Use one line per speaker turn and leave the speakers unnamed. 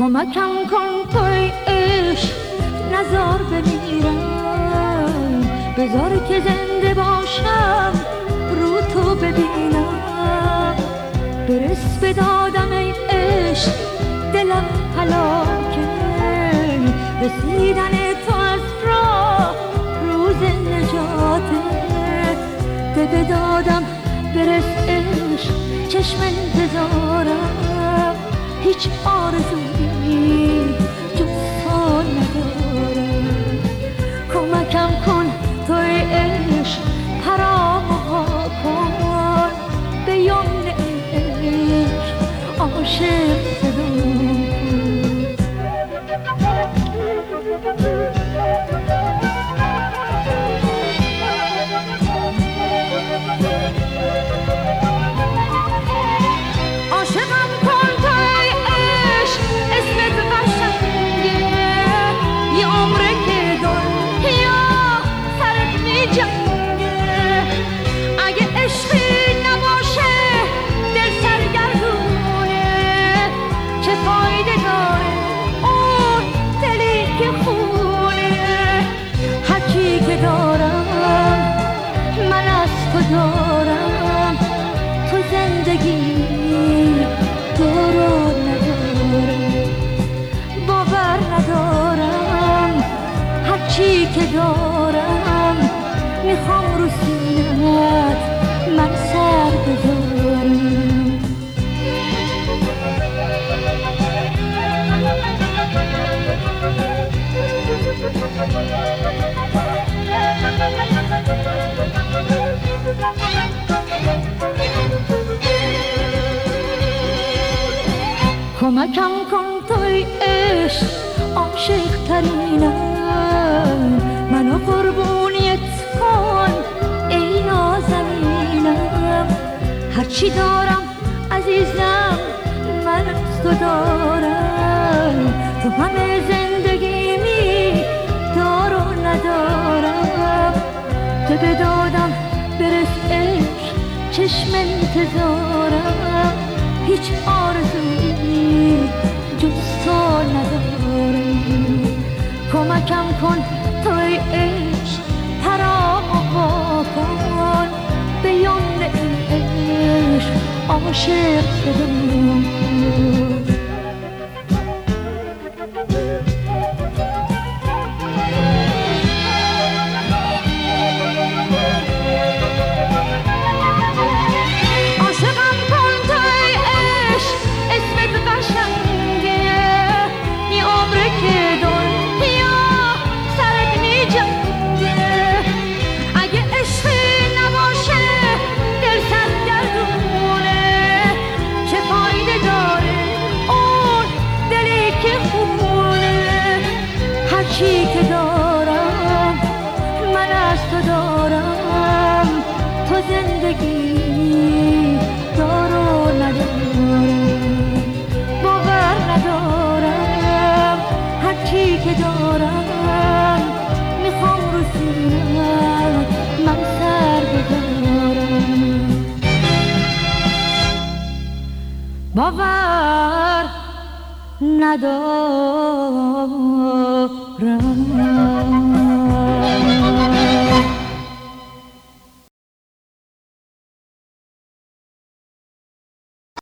کمکم کن توی عشق نزار بمیرم، بذار که زنده باشم رو تو ببینم. برس به دادم ای عشق دلم هلاکه، رسیدن تو از راه روز نجاته. ده به دادم برس عشق چشم انتظارم، هیچ آرزویی جز تو ندارم. کمکم کن توی عشق پرامو ها کن، به یمن عشق عاشق صدام عاشقم کن توی عشق اسمت قشنگه، یه عمره که دنیا سرت می جنگه. اگه عشقی نباشه دل سرگردونه، چه فایده داره اون دلی که خونه. هرچی که دارم من از تو دارم، تو زندگی دارو ندارم. باور ندارم هرچی که دارم، میخوام رو سینه‌ات من سر بذارم. کمکم کن توی عشق عاشق ترینم، منو قربونیت کن ای نازنینم. هرچی دارم عزیزم من از تو دارم، تو همه زندگیمی دارو ندارم. تو به دادم برس عشق چشم انتظارم، هیچ آرزویی جز تو ندارم. کمکم کن توی عشق پرامو وا کن، به یمن عشق عاشق صدام کن. چی که دارم من از تو دارم، تو زندگی دارو ندارم. باور ندارم هرچی که دارم، میخوام رو سینه‌ات من سر بذارم. باور ندارم.